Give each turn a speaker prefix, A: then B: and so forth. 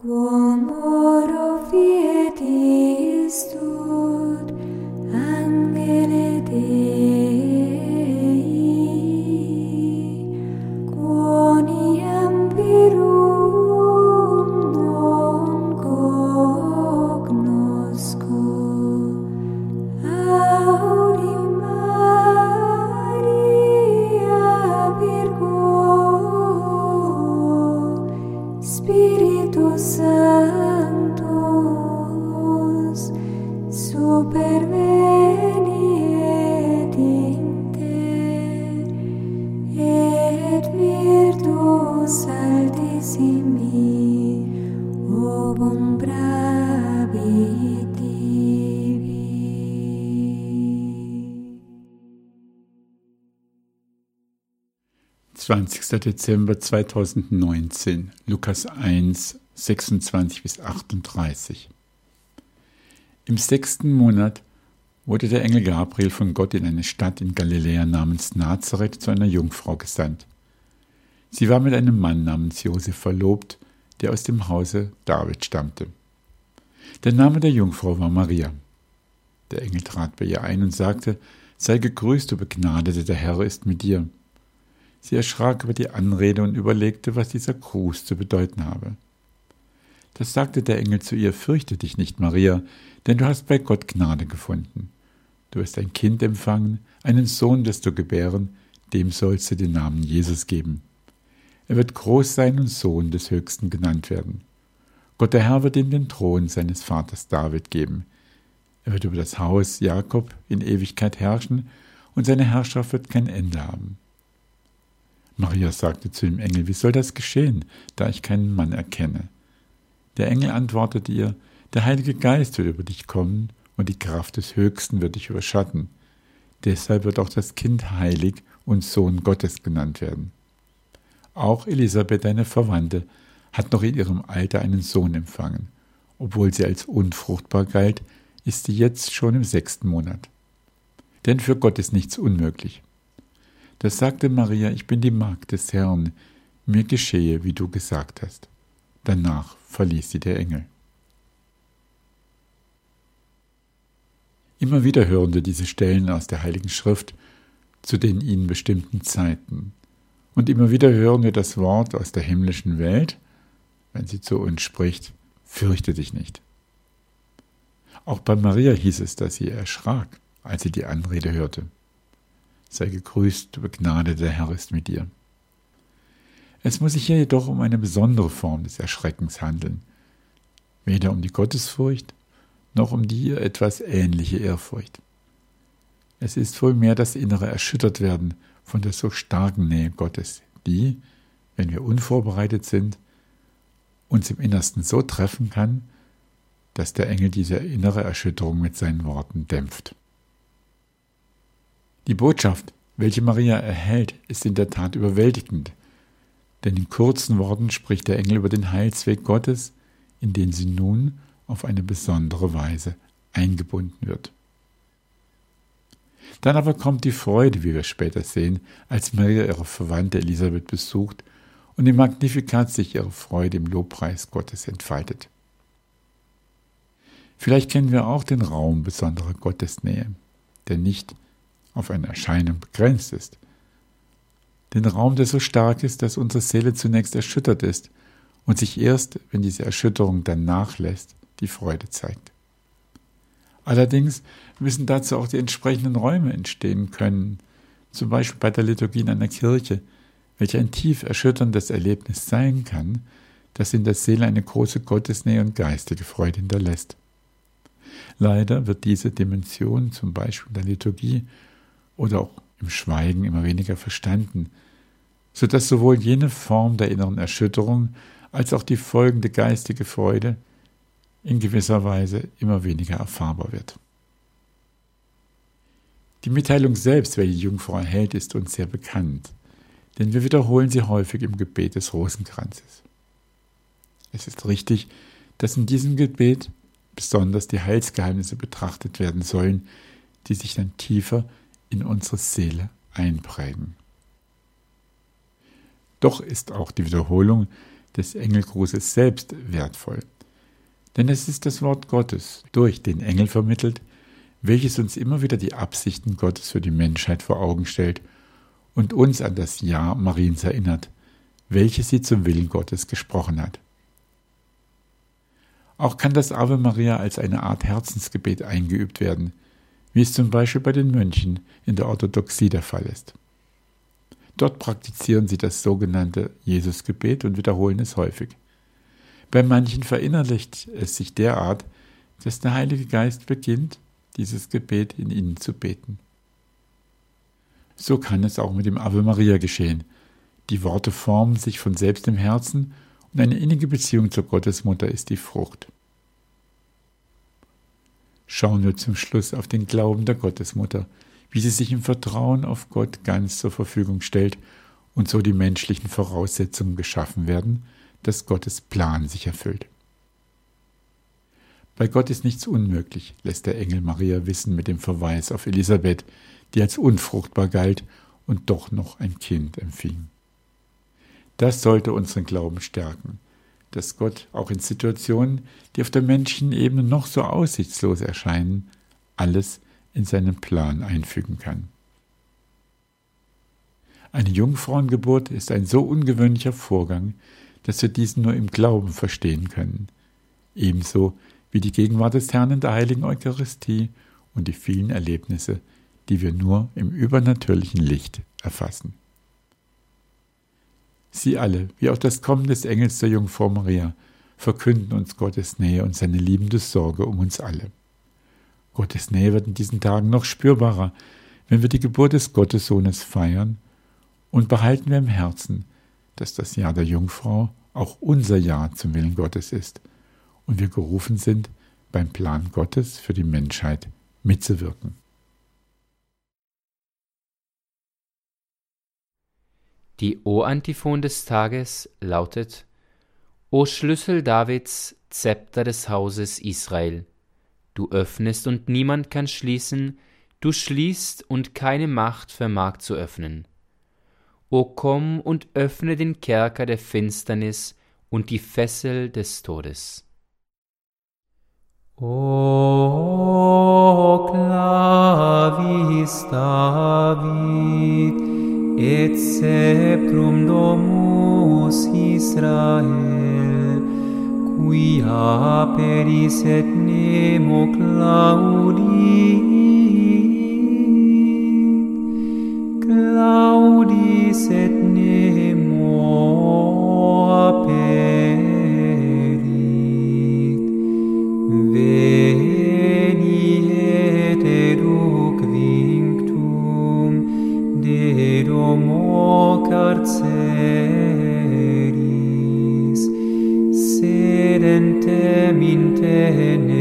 A: Quum oro fieti stud, angele Dei, quoniam virum non cognosco, audim Maria Virgo, Spiritus Sanctus, superveniet in te, et virtus altissimi ovum bravit Divi.
B: 20. Dezember 2019, Lukas 1, 26 bis 38. Im 6. Monat wurde der Engel Gabriel von Gott in eine Stadt in Galiläa namens Nazareth zu einer Jungfrau gesandt. Sie war mit einem Mann namens Josef verlobt, der aus dem Hause David stammte. Der Name der Jungfrau war Maria. Der Engel trat bei ihr ein und sagte: Sei gegrüßt, du Begnadete, der Herr ist mit dir. Sie erschrak über die Anrede und überlegte, was dieser Gruß zu bedeuten habe. Das sagte der Engel zu ihr: Fürchte dich nicht, Maria, denn du hast bei Gott Gnade gefunden. Du wirst ein Kind empfangen, einen Sohn wirst du gebären, dem sollst du den Namen Jesus geben. Er wird groß sein und Sohn des Höchsten genannt werden. Gott der Herr wird ihm den Thron seines Vaters David geben. Er wird über das Haus Jakob in Ewigkeit herrschen, und seine Herrschaft wird kein Ende haben. Maria sagte zu dem Engel: Wie soll das geschehen, da ich keinen Mann erkenne? Der Engel antwortete ihr: Der Heilige Geist wird über dich kommen, und die Kraft des Höchsten wird dich überschatten. Deshalb wird auch das Kind heilig und Sohn Gottes genannt werden. Auch Elisabeth, deine Verwandte, hat noch in ihrem Alter einen Sohn empfangen. Obwohl sie als unfruchtbar galt, ist sie jetzt schon im 6. Monat. Denn für Gott ist nichts unmöglich. Da sagte Maria: Ich bin die Magd des Herrn, mir geschehe, wie du gesagt hast. Danach verließ sie der Engel. Immer wieder hören wir diese Stellen aus der Heiligen Schrift zu den ihnen bestimmten Zeiten. Und immer wieder hören wir das Wort aus der himmlischen Welt, wenn sie zu uns spricht: Fürchte dich nicht. Auch bei Maria hieß es, dass sie erschrak, als sie die Anrede hörte. Sei gegrüßt, du Begnadete, der Herr ist mit dir. Es muss sich hier jedoch um eine besondere Form des Erschreckens handeln. Weder um die Gottesfurcht, noch um die ihr etwas ähnliche Ehrfurcht. Es ist wohl mehr das innere Erschüttertwerden von der so starken Nähe Gottes, die, wenn wir unvorbereitet sind, uns im Innersten so treffen kann, dass der Engel diese innere Erschütterung mit seinen Worten dämpft. Die Botschaft, welche Maria erhält, ist in der Tat überwältigend, denn in kurzen Worten spricht der Engel über den Heilsweg Gottes, in den sie nun auf eine besondere Weise eingebunden wird. Dann aber kommt die Freude, wie wir später sehen, als Maria ihre Verwandte Elisabeth besucht und im Magnificat sich ihre Freude im Lobpreis Gottes entfaltet. Vielleicht kennen wir auch den Raum besonderer Gottesnähe, der nicht auf eine Erscheinung begrenzt ist. Den Raum, der so stark ist, dass unsere Seele zunächst erschüttert ist und sich erst, wenn diese Erschütterung dann nachlässt, die Freude zeigt. Allerdings müssen dazu auch die entsprechenden Räume entstehen können, zum Beispiel bei der Liturgie in einer Kirche, welche ein tief erschütterndes Erlebnis sein kann, das in der Seele eine große Gottesnähe und geistige Freude hinterlässt. Leider wird diese Dimension, zum Beispiel in der Liturgie oder auch im Schweigen, immer weniger verstanden, sodass sowohl jene Form der inneren Erschütterung als auch die folgende geistige Freude in gewisser Weise immer weniger erfahrbar wird. Die Mitteilung selbst, welche die Jungfrau erhält, ist uns sehr bekannt, denn wir wiederholen sie häufig im Gebet des Rosenkranzes. Es ist richtig, dass in diesem Gebet besonders die Heilsgeheimnisse betrachtet werden sollen, die sich dann tiefer in unsere Seele einprägen. Doch ist auch die Wiederholung des Engelgrußes selbst wertvoll. Denn es ist das Wort Gottes, durch den Engel vermittelt, welches uns immer wieder die Absichten Gottes für die Menschheit vor Augen stellt und uns an das Ja Mariens erinnert, welches sie zum Willen Gottes gesprochen hat. Auch kann das Ave Maria als eine Art Herzensgebet eingeübt werden, wie es zum Beispiel bei den Mönchen in der Orthodoxie der Fall ist. Dort praktizieren sie das sogenannte Jesusgebet und wiederholen es häufig. Bei manchen verinnerlicht es sich derart, dass der Heilige Geist beginnt, dieses Gebet in ihnen zu beten. So kann es auch mit dem Ave Maria geschehen. Die Worte formen sich von selbst im Herzen und eine innige Beziehung zur Gottesmutter ist die Frucht. Schauen wir zum Schluss auf den Glauben der Gottesmutter, wie sie sich im Vertrauen auf Gott ganz zur Verfügung stellt und so die menschlichen Voraussetzungen geschaffen werden, dass Gottes Plan sich erfüllt. Bei Gott ist nichts unmöglich, lässt der Engel Maria wissen mit dem Verweis auf Elisabeth, die als unfruchtbar galt und doch noch ein Kind empfing. Das sollte unseren Glauben stärken, dass Gott auch in Situationen, die auf der menschlichen Ebene noch so aussichtslos erscheinen, alles in seinen Plan einfügen kann. Eine Jungfrauengeburt ist ein so ungewöhnlicher Vorgang, dass wir diesen nur im Glauben verstehen können, ebenso wie die Gegenwart des Herrn in der heiligen Eucharistie und die vielen Erlebnisse, die wir nur im übernatürlichen Licht erfassen. Sie alle, wie auch das Kommen des Engels der Jungfrau Maria, verkünden uns Gottes Nähe und seine liebende Sorge um uns alle. Gottes Nähe wird in diesen Tagen noch spürbarer, wenn wir die Geburt des Gottessohnes feiern, und behalten wir im Herzen, dass das Jahr der Jungfrau auch unser Jahr zum Willen Gottes ist und wir gerufen sind, beim Plan Gottes für die Menschheit mitzuwirken.
C: Die O-Antiphon des Tages lautet: O Schlüssel Davids, Zepter des Hauses Israel, du öffnest und niemand kann schließen, du schließt und keine Macht vermag zu öffnen. O komm und öffne den Kerker der Finsternis und die Fessel des Todes.
D: O clavis David, et sceptrum domus Israel, qui aperis et nemo claudis et nemo aperit, veni et educ vinctum de domo carceris, sedentem in tenebrae